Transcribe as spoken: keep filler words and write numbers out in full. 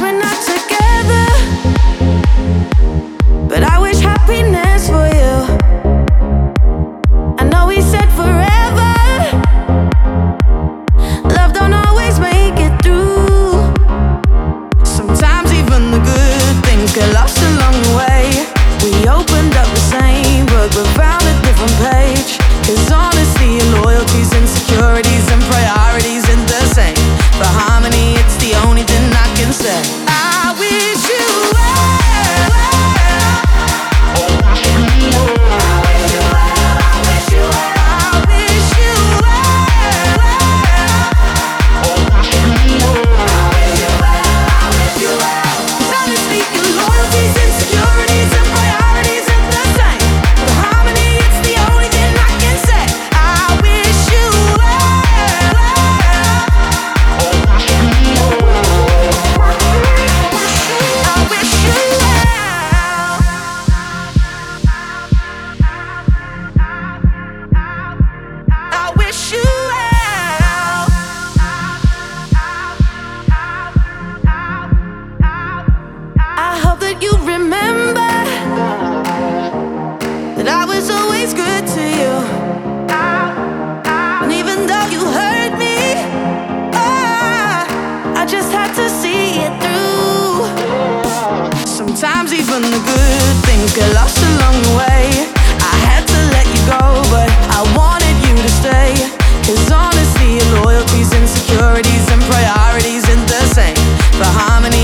we're not together, but I wish happiness for you. I know we said forever, love don't always make it through. Sometimes even the good things get lost along the way. We opened up the same book but found a different page. Cause honesty and loyalties, insecurities and priorities ain't the same. For harmony, it's the only thing I can say. I wish you well. I wish you well. I wish you well. I wish you well. I wish you well. I wish you well. Cause honesty and loyalties, insecurities and priorities ain't the same. For harmony, it's the only thing I can say. I wish you well. I wish you well. I wish you well. I hope that you remember that I was always good to you. And even though you hurt me, ah, I just had to see it through. Sometimes even the good things get lost along the way. I had to let you go, but I wanted you to stay. Cause honesty and loyalties, insecurities and priorities ain't the same. For harmony,